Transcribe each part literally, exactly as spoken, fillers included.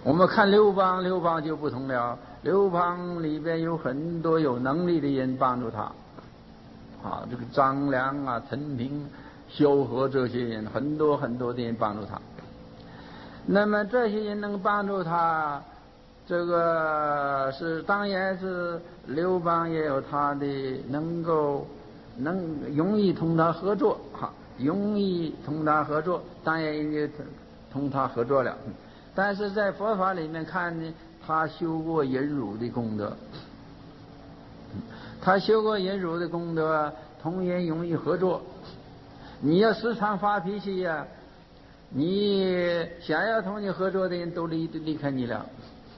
我们看刘邦，刘邦就不同了。刘邦里边有很多有能力的人帮助他，啊，这个张良啊、陈平、萧何这些人，很多很多的人帮助他。那么这些人能帮助他，这个是当然是刘邦也有他的能够能容易同他合作，哈，容易同他合作，当然也同他合作了。但是在佛法里面看呢，他修过忍辱的功德，他修过忍辱的功德，同人容易合作。你要时常发脾气呀、啊，你想要同你合作的人都离离开你了，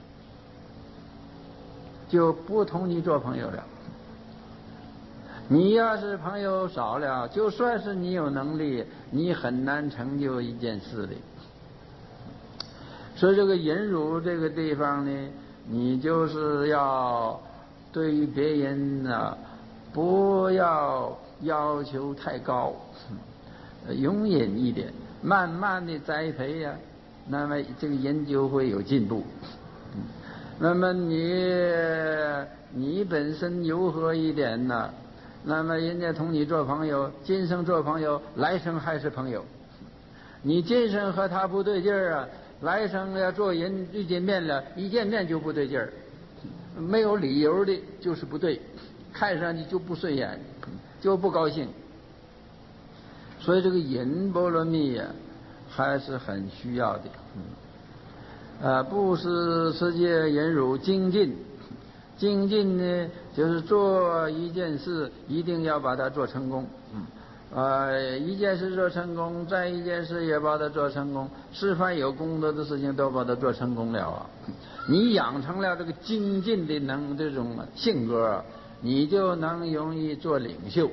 就不同你做朋友了。你要是朋友少了，就算是你有能力，你很难成就一件事的。所以这个忍辱这个地方呢，你就是要对于别人呢，不要要求太高，容忍一点，慢慢的栽培呀、啊，那么这个人就会有进步。那么你你本身柔和一点呢，那么人家同你做朋友，今生做朋友，来生还是朋友。你今生和他不对劲儿啊，来生要做人一见面了，一见面就不对劲儿，没有理由的就是不对，看上去就不顺眼，就不高兴。所以这个忍波罗蜜呀，还是很需要的。呃，布施、持戒、忍辱、精进。精进呢，就是做一件事一定要把它做成功。嗯。呃，一件事做成功，再一件事也把它做成功，是凡有功德的事情都把它做成功了啊！你养成了这个精进的能这种性格，你就能容易做领袖，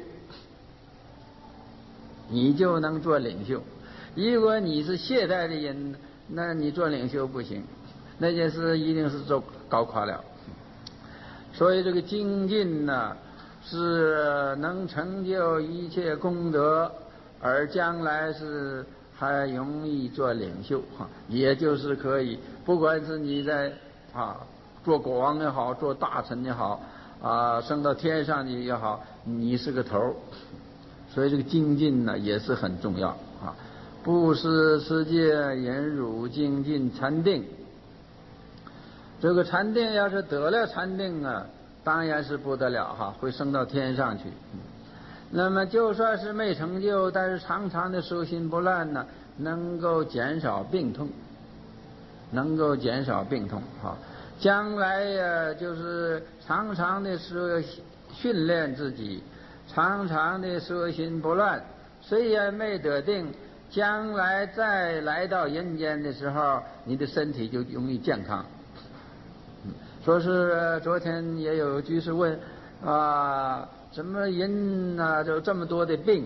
你就能做领袖。如果你是懈怠的人，那你做领袖不行，那件事一定是做搞垮了。所以这个精进呢，是能成就一切功德，而将来是还容易做领袖哈，也就是可以，不管是你在啊做国王也好，做大臣也好，啊升到天上去也好，你是个头。所以这个精进呢也是很重要啊，布施、持戒、忍辱、精进、禅定。这个禅定要是得了禅定啊，当然是不得了哈，会升到天上去。那么就算是没成就，但是常常的修心不乱呢，能够减少病痛，能够减少病痛哈。将来呀、啊，就是常常的说训练自己，常常的修心不乱，虽然没得定，将来再来到人间的时候，你的身体就容易健康。说是昨天也有居士问啊，什么人啊就这么多的病，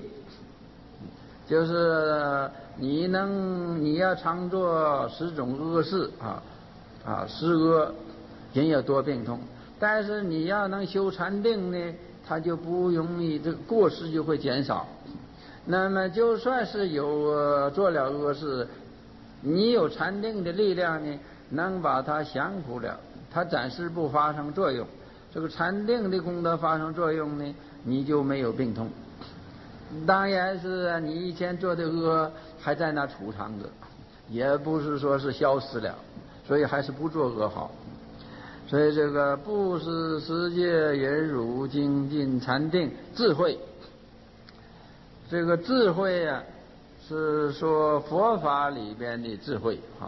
就是你能你要常做十种恶事啊啊十恶，人有多病痛，但是你要能修禅定呢，它就不容易，这个过失就会减少。那么就算是有、呃、做了恶事，你有禅定的力量呢，能把它降服了，它暂时不发生作用。这个禅定的功德发生作用呢，你就没有病痛。当然是你以前做的恶还在那储藏着，也不是说是消失了，所以还是不做恶好。所以这个布施、持戒、忍辱、精进、禅定、智慧，这个智慧呀、啊，是说佛法里边的智慧哈。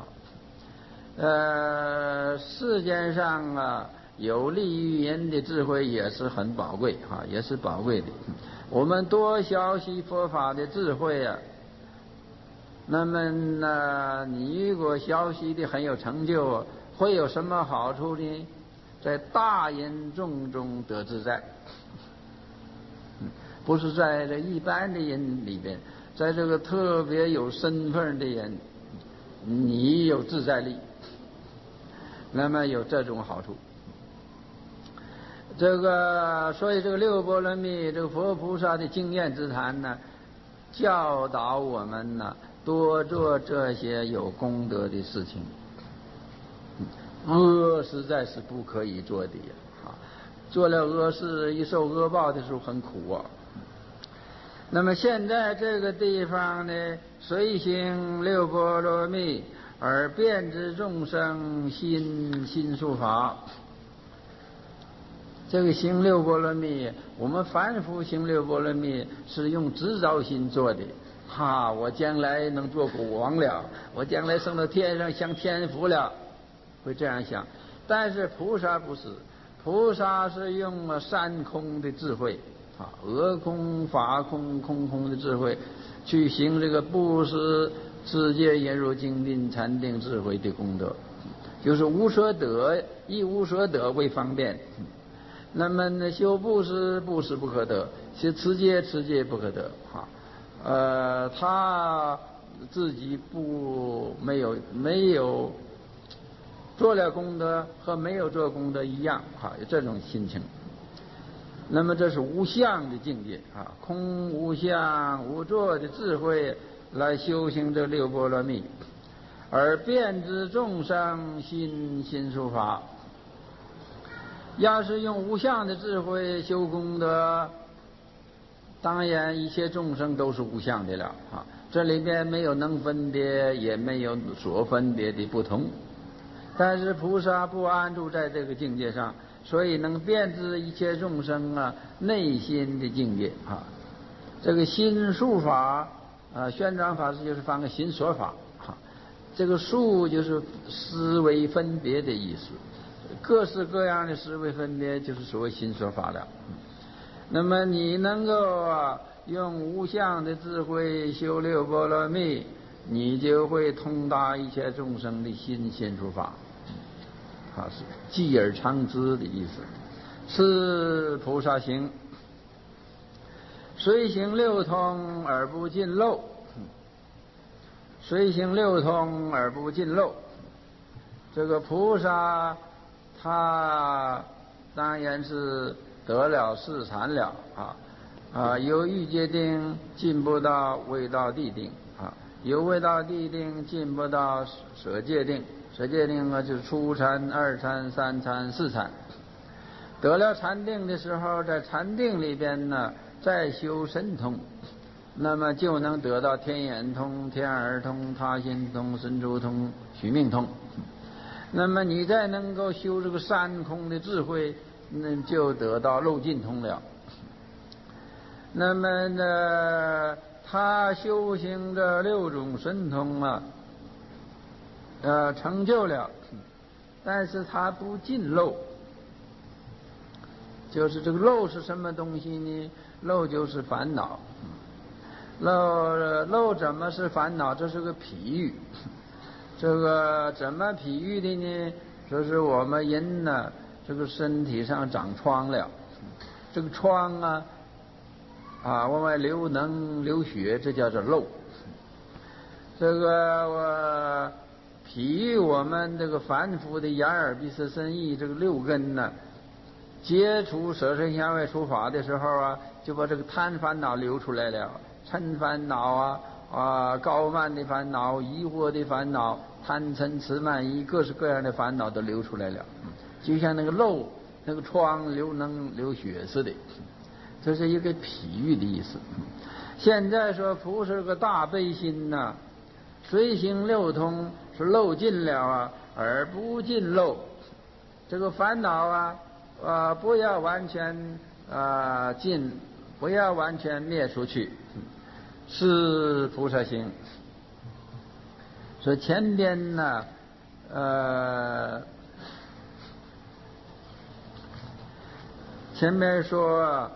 呃，世间上啊，有利于人的智慧也是很宝贵哈，也是宝贵的。我们多学习佛法的智慧啊，那么呢，你如果学习的很有成就，会有什么好处呢？在大人众中得自在，不是在这一般的人里边，在这个特别有身份的人，你有自在力，那么有这种好处。这个所以这个六波罗蜜，这个佛菩萨的经验之谈呢，教导我们呢多做这些有功德的事情。嗯， 恶实在是不可以做的啊！做了恶事，一受恶报的时候很苦啊。那么现在这个地方呢，随行六波罗蜜，而遍知众生心心术法。这个行六波罗蜜，我们凡夫行六波罗蜜是用执着心做的。哈，我将来能做国王了，我将来升到天上享天福了，会这样想。但是菩萨不是，菩萨是用了三空的智慧啊，俄空、法空、空空的智慧，去行这个布施、持戒、忍辱、精进、禅定、智慧的功德，就是无所得，以无所得为方便。那么呢，修布施，布施不可得；修持戒，持戒不可得。哈，呃，他自己不没有没有做了功德和没有做功德一样，哈，有这种心情。那么这是无相的境界啊，空无相无作的智慧来修行这六波罗蜜，而遍知众生心心术法。要是用无相的智慧修功德，当然一切众生都是无相的了啊，这里边没有能分别，也没有所分别的不同。但是菩萨不安住在这个境界上，所以能遍知一切众生啊内心的境界啊。这个心术法啊，宣传法师就是翻个心所法啊，这个术就是思维分别的意思。各式各样的思维分别就是所谓心所法了。那么你能够啊用无相的智慧修六波罗蜜，你就会通达一切众生的心心术法，啊是继而常知的意思。是菩萨行，随行六通而不尽漏，随行六通而不尽漏。这个菩萨他当然是得了四禅了啊啊，由欲界定进步到位道地定啊，由位道地定进步到舍界定，舍界定啊就是初禅、二禅、三禅、四禅。得了禅定的时候，在禅定里边呢，再修神通，那么就能得到天眼通、天耳通、他心通、神足通、须命通。那么你再能够修这个三空的智慧，那就得到漏尽通了。那么呢，他修行的六种神通啊，呃，成就了，但是他不尽漏。就是这个漏是什么东西呢？漏就是烦恼。漏漏怎么是烦恼？这是个譬喻。这个怎么譬喻的呢？就是我们人呢，这个身体上长疮了，这个疮啊，啊，往外流脓流血，这叫做漏。这个我譬喻我们这个凡夫的眼耳鼻舌身意这个六根呢，接触色声香味触法的时候啊，就把这个贪烦恼流出来了，嗔烦恼啊。啊，高慢的烦恼、疑惑的烦恼、贪嗔痴慢疑，各式各样的烦恼都流出来了，就像那个漏、那个疮流脓流血似的，这是一个譬喻的意思。现在说菩萨是个大悲心呐、啊，随行六通是漏尽了啊，而不尽漏。这个烦恼啊，啊，不要完全啊尽，不要完全灭出去。是菩萨行。所以前边呢，呃，前面说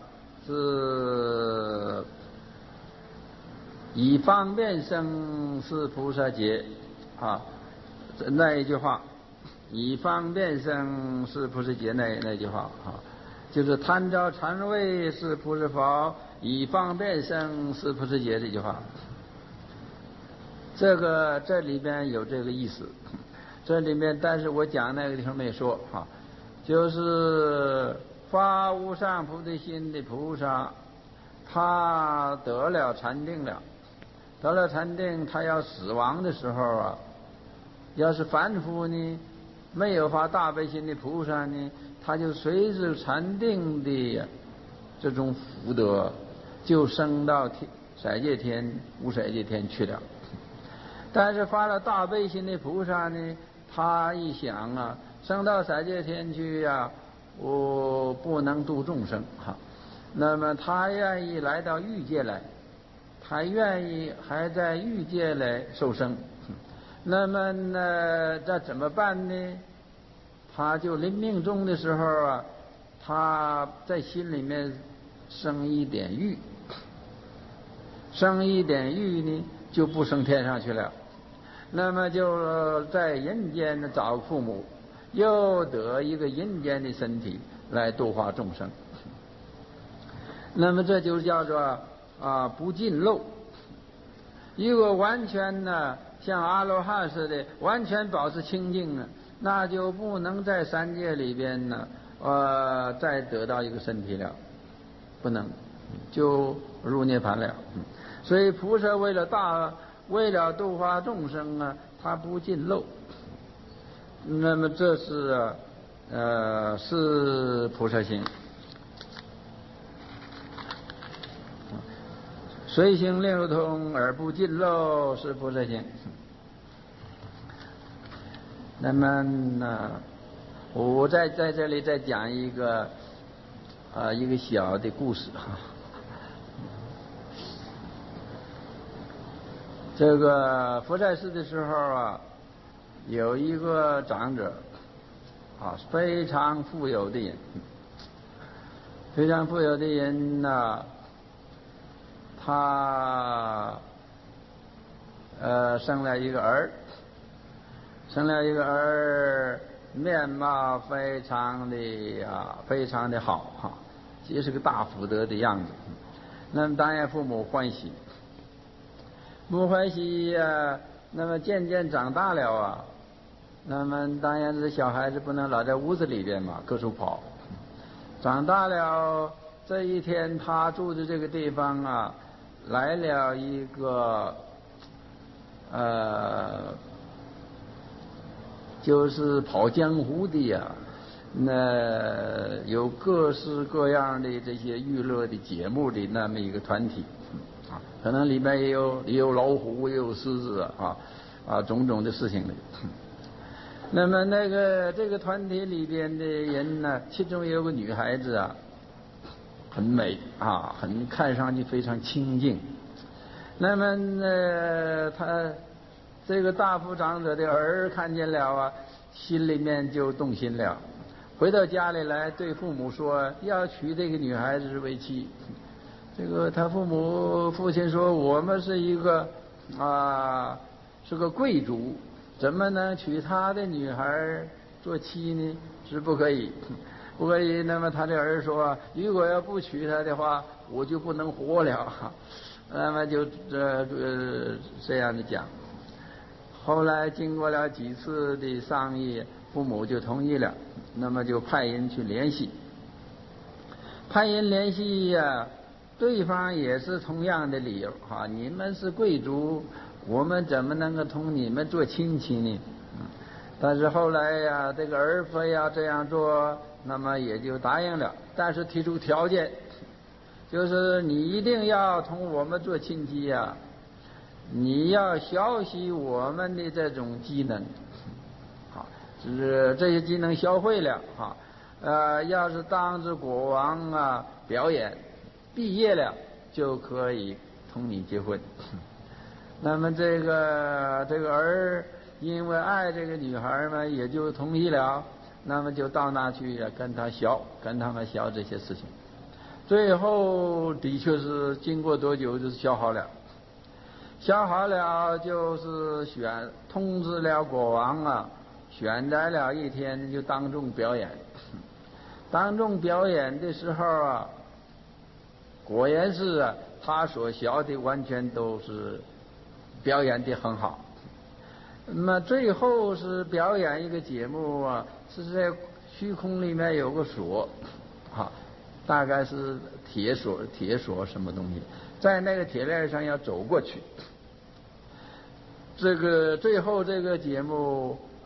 是以方便生是菩萨劫啊，那一句话，以方便生是菩萨劫那那句话啊，就是贪着禅位是菩萨法。以方便生是菩萨劫这句话，这个这里边有这个意思，这里面但是我讲那个地方没说哈，就是发无上菩提心的菩萨，他得了禅定了，得了禅定，他要死亡的时候啊，要是凡夫呢， 没有发大悲心的菩萨呢，他就随着禅定的这种福德，就升到天色界天、无色界天去了。但是发了大悲心的菩萨呢，他一想啊，升到色界天去呀、啊，我不能度众生哈，那么他愿意来到欲界来，他愿意还在欲界来受生。那么呢，这怎么办呢？他就临命终的时候啊，他在心里面生一点欲，生一点欲呢，就不升天上去了。那么就在人间找父母，又得一个人间的身体来度化众生。那么这就叫做啊不进漏。如果完全呢像阿罗汉似的完全保持清净呢，那就不能在三界里边呢呃再得到一个身体了，不能，就入涅槃了。所以菩萨为了大为了度化众生啊，他不进漏。那么这是呃是菩萨行。随行流通而不进漏是菩萨行。那么呢，我再在这里再讲一个啊、呃、一个小的故事哈。这个佛在世的时候啊，有一个长者啊，非常富有的人，非常富有的人呢、啊。他呃生了一个儿，生了一个儿，面貌非常的啊非常的好哈，也是个大福德的样子。那么当然父母欢喜，不欢喜呀、啊，那么渐渐长大了啊，那么当然这小孩子不能老在屋子里边嘛，各处跑。长大了，这一天他住的这个地方啊，来了一个呃，就是跑江湖的呀，那有各式各样的这些娱乐的节目的那么一个团体啊，可能里面也有也有老虎，也有狮子啊啊种种的事情的。那么那个这个团体里边的人呢，其中有个女孩子啊，很美啊，很看上去非常清净。那么呢，他这个大富长者的儿看见了啊，心里面就动心了，回到家里来对父母说要娶这个女孩子为妻。这个他父母父亲说，我们是一个啊是个贵族，怎么能娶他的女孩做妻呢？是不可以，不可以。那么他的儿说，如果要不娶她的话，我就不能活了。那么就这呃这样的讲。后来经过了几次的商议，父母就同意了。那么就派人去联系，派人联系呀、啊，对方也是同样的理由哈，你们是贵族，我们怎么能够同你们做亲戚呢？但是后来呀，这个儿非要这样做，那么也就答应了，但是提出条件，就是你一定要同我们做亲戚呀，你要学习我们的这种技能，好，就是这些技能学会了哈，呃，要是当着国王啊表演，毕业了就可以同你结婚。那么这个这个儿因为爱这个女孩嘛，也就同意了。那么就到那去跟他学，跟他们学这些事情。最后的确是经过多久就是学好了，学好了就是选通知了国王啊，选在了一天就当众表演。当众表演的时候啊，果然是啊，他所学的完全都是表演得很好。那么最后是表演一个节目啊，是在虚空里面有个锁，啊，大概是铁锁、铁锁什么东西，在那个铁链上要走过去。这个最后这个节目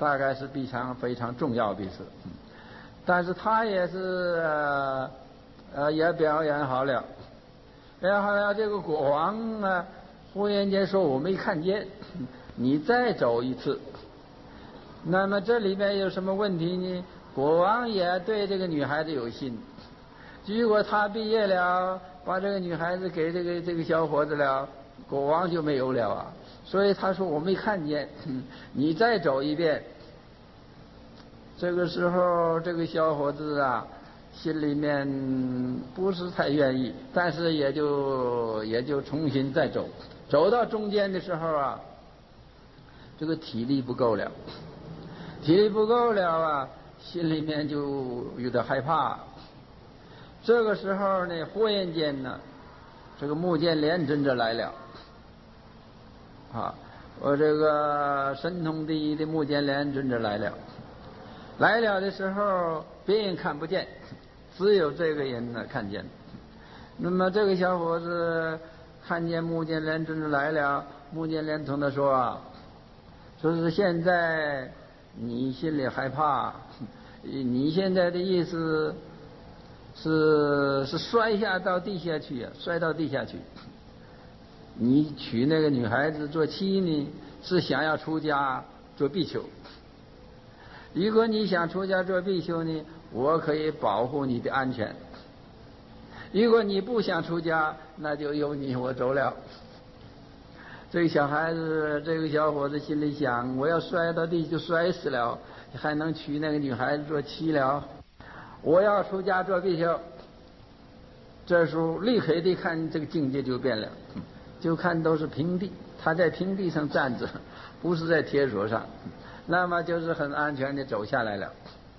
大概是非常非常重要的事。但是他也是呃呃也表演好了，表演好了，这个国王呢忽然间说我没看见，你再走一次。那么这里边有什么问题呢？国王也对这个女孩子有心，如果他毕业了，把这个女孩子给这个这个小伙子了，国王就没有了啊。所以他说我没看见，你再走一遍。这个时候这个小伙子啊心里面不是太愿意，但是也就也就重新再走，走到中间的时候啊，这个体力不够了，体力不够了啊，心里面就有点害怕。这个时候呢，忽然间呢，这个目犍连尊者来了啊，我这个神通第一的目犍连尊者来了。来了的时候，别人看不见，只有这个人呢看见。那么这个小伙子看见目犍连尊者来了，目犍连同他说啊，说是现在你心里害怕，你现在的意思是是摔下到地下去啊，摔到地下去。你娶那个女孩子做妻呢，是想要出家做比丘。如果你想出家做比丘呢，我可以保护你的安全。如果你不想出家，那就由你我走了。这个小孩子，这个小伙子心里想，我要摔到地就摔死了，还能娶那个女孩子做妻了？我要出家做比丘。这时候立刻地看这个境界就变了，就看都是平地，他在平地上站着，不是在铁索上，那么就是很安全地走下来了。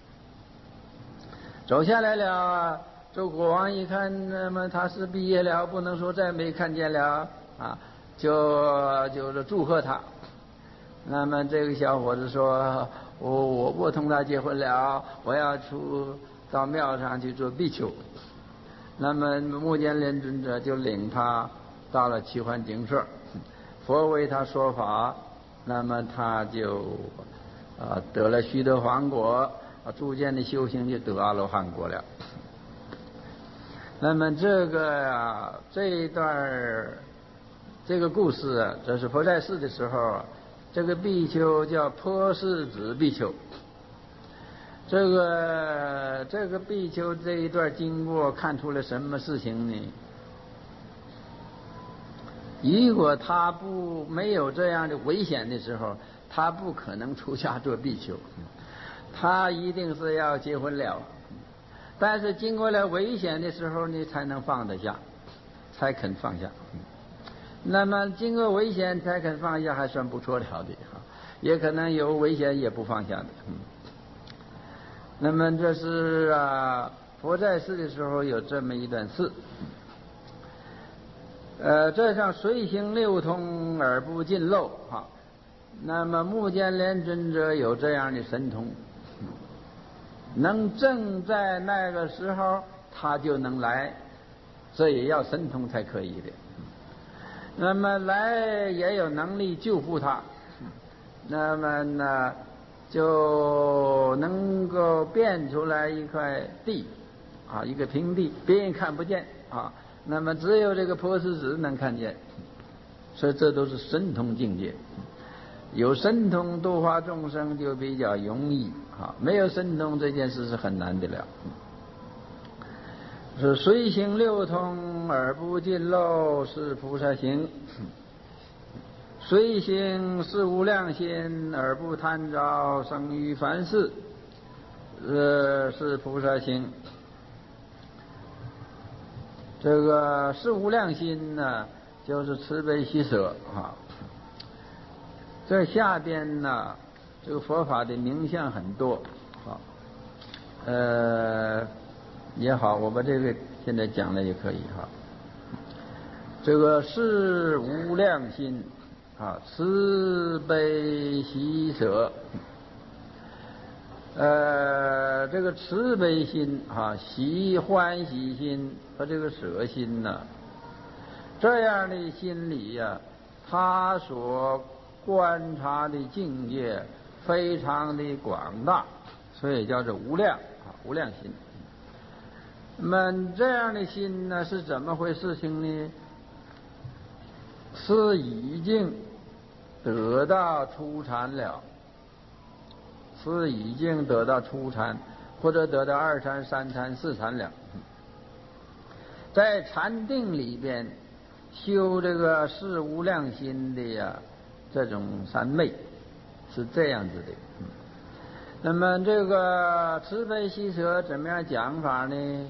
走下来了，这国王一看，那么他是毕业了，不能说再没看见了啊，就就是祝贺他。那么这个小伙子说，我我不同他结婚了，我要出到庙上去做比丘。那么目犍连尊者就领他到了齐桓精舍，佛为他说法，那么他就啊得了须得洹果，逐渐的修行就得阿罗汉果了。那么这个啊这一段这个故事啊，这是佛在世的时候，这个比丘叫波斯子比丘。这个这个比丘这一段经过看出了什么事情呢？如果他不没有这样的危险的时候，他不可能出家做比丘，他一定是要结婚了。但是经过了危险的时候呢，才能放得下，才肯放下。那么经过危险才肯放下，还算不错了的，也可能有危险也不放下的。那么这是啊，佛在世的时候有这么一段事。呃，这上随行六通而不尽漏啊。那么目犍连尊者有这样的神通，能正在那个时候他就能来，这也要神通才可以的。那么来也有能力救护他，那么呢就能够变出来一块地啊，一个平地，别人看不见啊，那么只有这个波斯子能看见，所以这都是神通境界。有神通度化众生就比较容易啊，没有神通这件事是很难的了。是随行六通而不尽漏，是菩萨行。随行是无量心而不贪着生于凡世，呃，是菩萨行。这个是无量心呢，就是慈悲喜舍啊。这下边呢，这个佛法的名相很多啊，呃，也好，我把这个现在讲了也可以哈。这个是无量心啊，慈悲喜舍，呃，这个慈悲心啊，喜欢喜心和这个舍心呢，这样的心理呀、啊，他所观察的境界非常的广大，所以叫做无量啊，无量心。那么这样的心呢，是怎么回事情呢？是已经得到初禅了，是已经得到初禅，或者得到二禅、三禅、四禅了。在禅定里边修这个是无量心的呀，这种三昧是这样子的。那么这个慈悲喜舍怎么样讲法呢？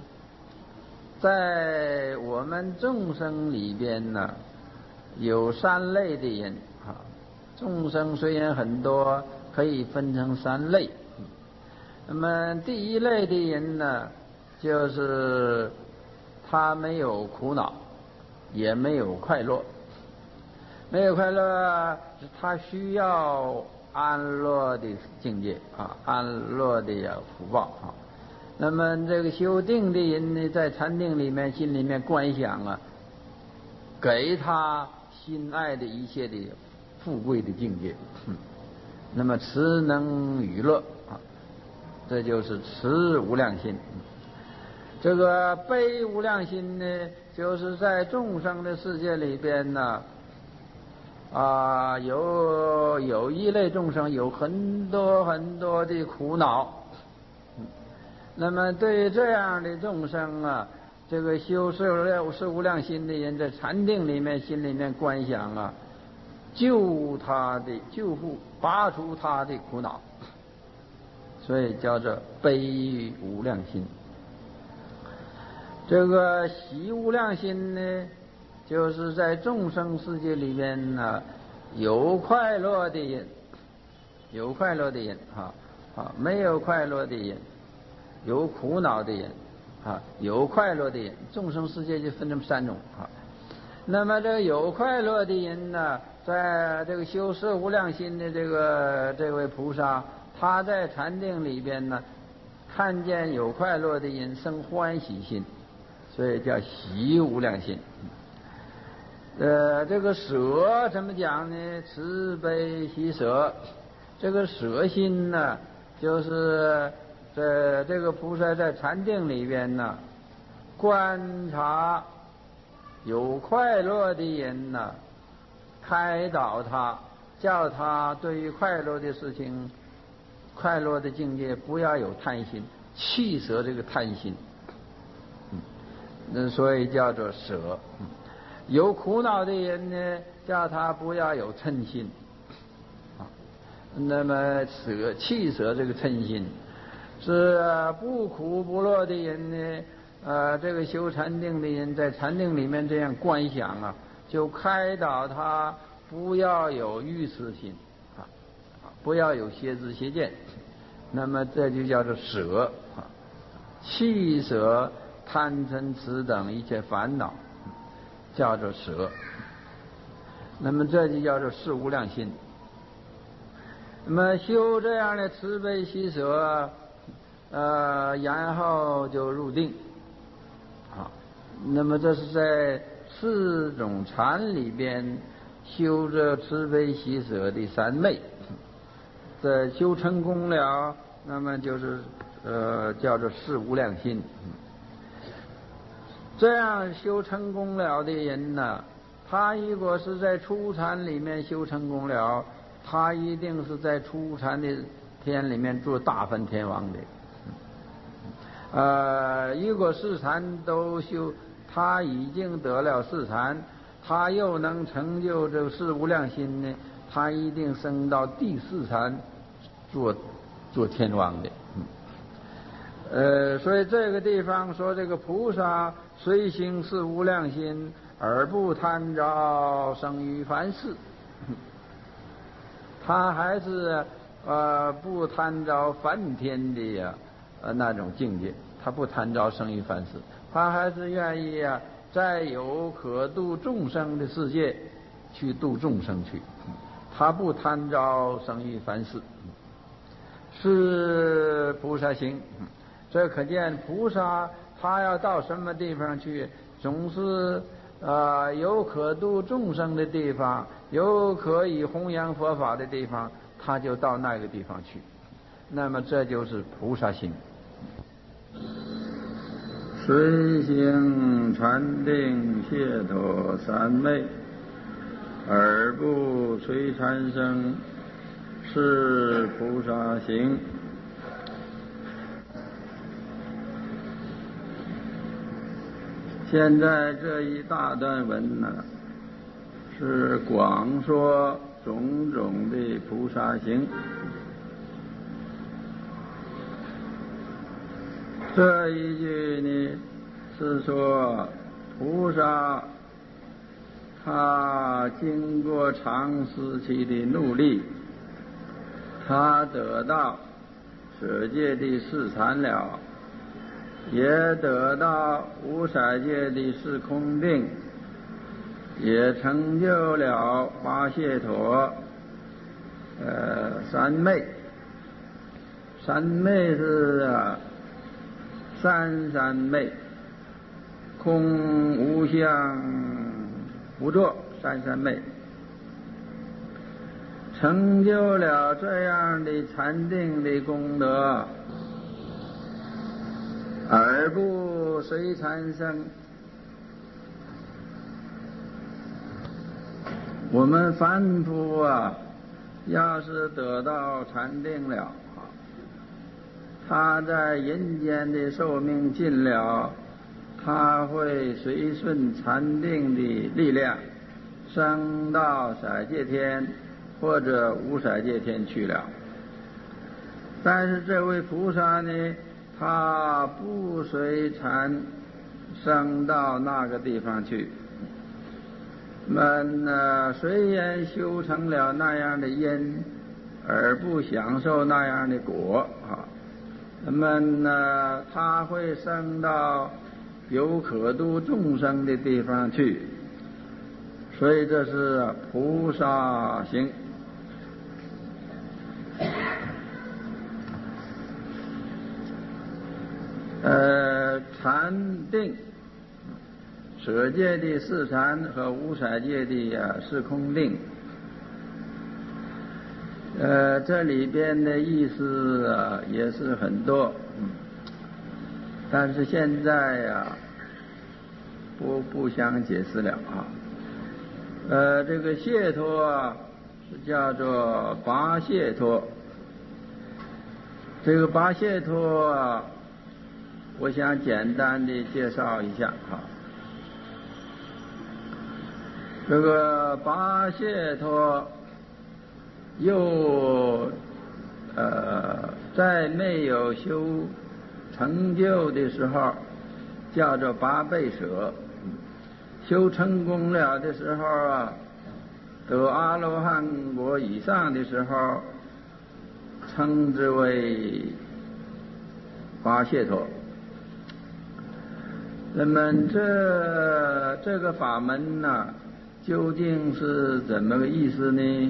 在我们众生里边呢，有三类的人啊。众生虽然很多，可以分成三类。那么第一类的人呢，就是他没有苦恼，也没有快乐。没有快乐，他需要安乐的境界啊，安乐的福报啊。那么这个修定的人呢，在禅定里面心里面观想啊，给他心爱的一切的富贵的境界。嗯、那么慈能娱乐啊，这就是慈无量心。这个悲无量心呢，就是在众生的世界里边呢，啊，有有一类众生有很多很多的苦恼。那么对于这样的众生啊，这个修是是无量心的人，在禅定里面心里面观想啊，救他的救护拔除他的苦恼，所以叫做悲无量心。这个喜无量心呢，就是在众生世界里面呢，有快乐的人，有快乐的人啊啊，没有快乐的人，有苦恼的人啊，有快乐的人，众生世界就分成三种啊。那么这个有快乐的人呢，在这个修摄无量心的这个这位菩萨，他在禅定里边呢，看见有快乐的人生欢喜心，所以叫喜无量心。呃，这个舍怎么讲呢？慈悲喜舍。这个舍心呢，就是在这个菩萨在禅定里边呢，观察有快乐的人呢，开导他，叫他对于快乐的事情、快乐的境界不要有贪心，弃舍这个贪心。嗯，那所以叫做舍。嗯，有苦恼的人呢，叫他不要有嗔心。啊，那么舍弃舍这个嗔心，是不苦不乐的人呢。呃，这个修禅定的人在禅定里面这样观想啊，就开导他不要有欲痴心啊，不要有邪知邪见。那么这就叫做舍啊，弃舍贪嗔痴等一切烦恼，叫做舍。那么这就叫做是无量心。那么修这样的慈悲喜舍，呃，然后就入定。啊，那么这是在四种禅里边修着慈悲喜舍的三昧，在修成功了，那么就是呃叫做是无量心。这样修成功了的人呢，他如果是在初禅里面修成功了，他一定是在初禅的天里面做大梵天王的。呃，如果四禅都修，他已经得了四禅，他又能成就这个四无量心呢，他一定升到第四禅做做天王的。呃，所以这个地方说这个菩萨虽行是无量心，而不贪着生于凡世，他还是呃不贪着梵天的呀呃那种境界。他不贪着生于凡世，他还是愿意啊，在有可度众生的世界去度众生去，他不贪着生于凡世，是菩萨行。这可见菩萨他要到什么地方去，总是呃有可度众生的地方，有可以弘扬佛法的地方， 他就到那个地方去。那么这就是菩萨行。随行禅定解脱三昧，而不随禅生，是菩萨行。现在这一大段文呢，是广说种种的菩萨行。这一句呢，是说菩萨他经过长时期的努力，他得到舍戒的四禅了，也得到无色界的四空定，也成就了八解脱呃三昧。三昧是啊三三昧，空无相无作，三三昧。成就了这样的禅定的功德，而不随禅生。我们凡夫啊，要是得到禅定了，他在人间的寿命尽了，他会随顺禅定的力量升到色界天或者无色界天去了。但是这位菩萨呢，他不随禅升到那个地方去。们呢，虽然修成了那样的因，而不享受那样的果啊。那么呢，他会升到有可度众生的地方去，所以这是菩萨行。呃，禅定，舍戒的四禅和无色界的啊四空定，呃，这里边的意思啊也是很多，嗯，但是现在呀、啊，不不想解释了啊。呃，这个解脱啊是叫做八解脱，这个八解脱啊，我想简单的介绍一下啊。这个八解脱又呃，在没有修成就的时候叫做八倍舍，修成功了的时候啊，得阿罗汉果以上的时候，称之为八解脱。那么这这个法门呢、啊，究竟是怎么个意思呢？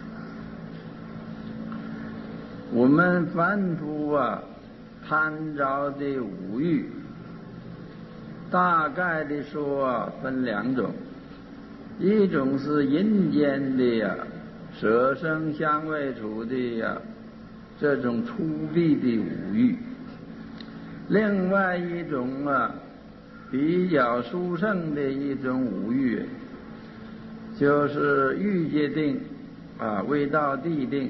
我们凡夫啊，贪着的五欲，大概的说啊，分两种，一种是人间的呀、啊，色声香味触的呀、啊，这种粗鄙的五欲；另外一种啊，比较殊胜的一种五欲，就是欲界定啊，未到地定。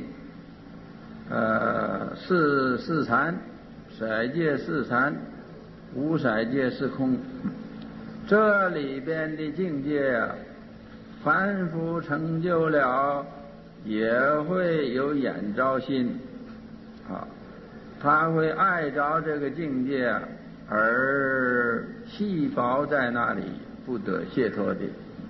呃，四四禅，色界四禅，无色界四空，这里边的境界啊，凡夫成就了，也会有眼着心啊，他会爱着这个境界，而细胞在那里不得解脱的。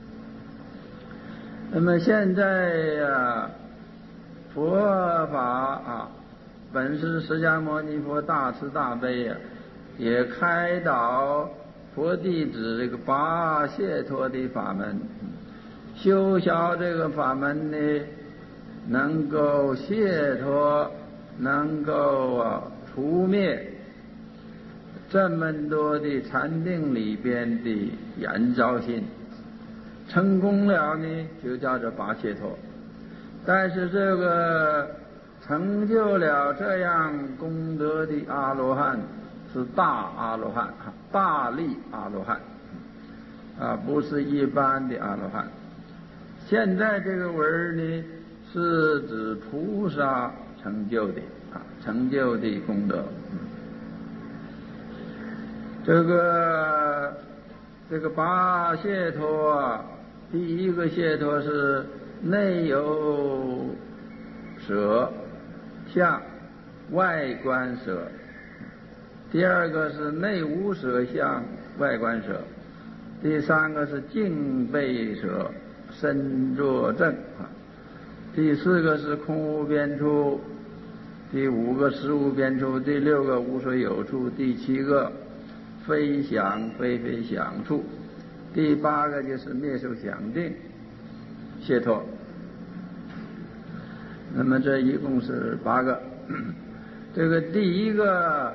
那么现在呀、啊。佛法啊，本师释迦牟尼佛大慈大悲呀、啊，也开导佛弟子这个八解脱的法门，修习这个法门呢，能够解脱，能够啊除灭这么多的禅定里边的眼着心，成功了呢，就叫做八解脱。但是这个成就了这样功德的阿罗汉是大阿罗汉，大力阿罗汉啊，不是一般的阿罗汉。现在这个文呢，是指菩萨成就的啊，成就的功德。这个这个八解脱啊，第一个解脱是内有舍相，外观舍；第二个是内无舍相，外观舍；第三个是净背舍，身作正啊；第四个是空无边处；第五个实无边处；第六个无所有处；第七个非想非非想处；第八个就是灭受想定解脱。那么这一共是八个。这个第一个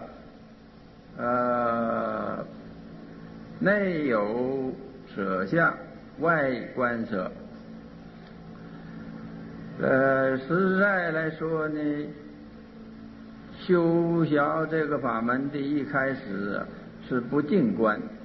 呃内有舍相，外观舍。呃实在来说呢，修学这个法门的一开始是不净观